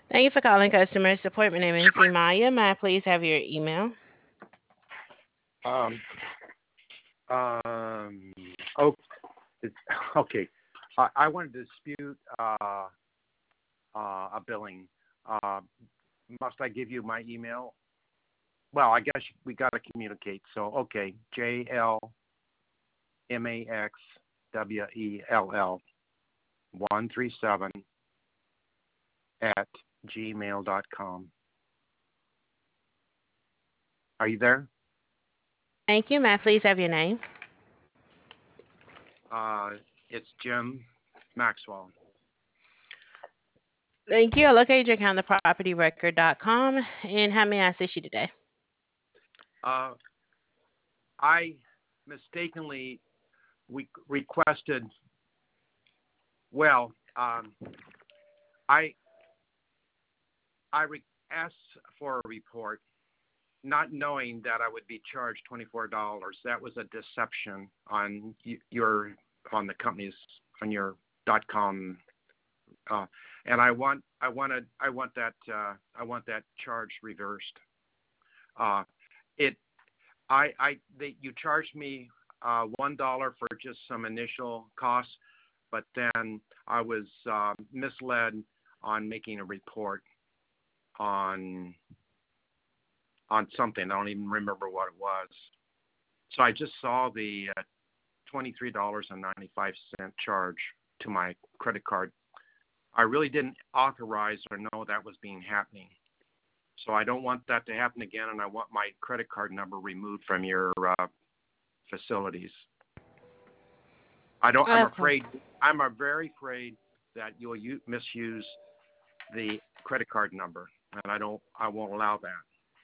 Thank you for calling customer support. My name is Imaya. May I please have your email? Um, um, oh, it's, okay. I want to dispute a billing. Uh, must I give you my email? Well, I guess we got to communicate. So, okay, JLMAXWELL 137 at gmail.com. Are you there? Thank you. May I please have your name? It's Jim Maxwell. Thank you. I'll locate your account at propertyrecord.com. And how may I assist you today? Uh, I mistakenly requested. Well, I asked for a report, not knowing that I would be charged $24. That was a deception on your on the company's on your .com, uh, and I want that charge reversed. Uh, it you charged me $1 for just some initial costs, but then I was misled on making a report on something. I don't even remember what it was. So I just saw the $23.95 charge to my credit card. I really didn't authorize or know that was being happening. So I don't want that to happen again, and I want my credit card number removed from your facilities. I don't. I'm Of course. afraid. I'm very afraid that you'll misuse the credit card number, and I don't. I won't allow that.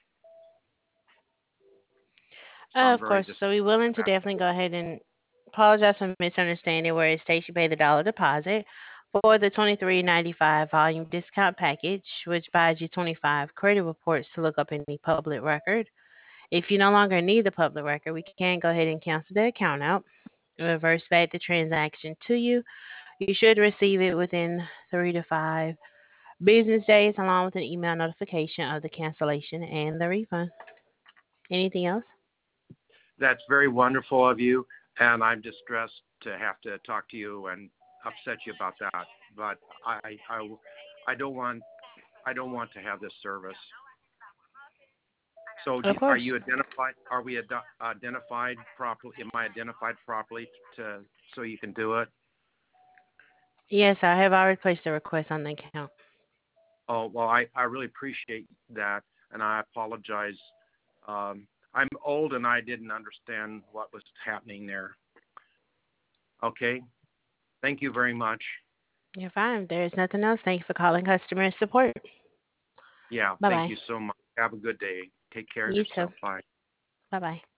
So I'm Of very course. So we're willing to definitely go ahead and apologize for misunderstanding where it states you pay the dollar deposit for the 23.95 volume discount package, which buys you 25 credit reports to look up any public record. If you no longer need the public record, we can go ahead and cancel the account out and reverse back the transaction to you. You should receive it within 3 to 5 business days, along with an email notification of the cancellation and the refund. Anything else? That's very wonderful of you, and I'm distressed to have to talk to you and upset you about that. But I don't want to have this service. So, Of are course. you identified? Are we identified properly? Am I identified properly to so you can do it? Yes, I have already placed a request on the account. Oh well, I really appreciate that, and I apologize. I'm old and I didn't understand what was happening there. Okay, thank you very much. You're fine. There's nothing else. Thank you for calling customer support. Yeah, Bye thank bye. you so much. Have a good day. Take care of You too. yourself. Bye. Bye bye.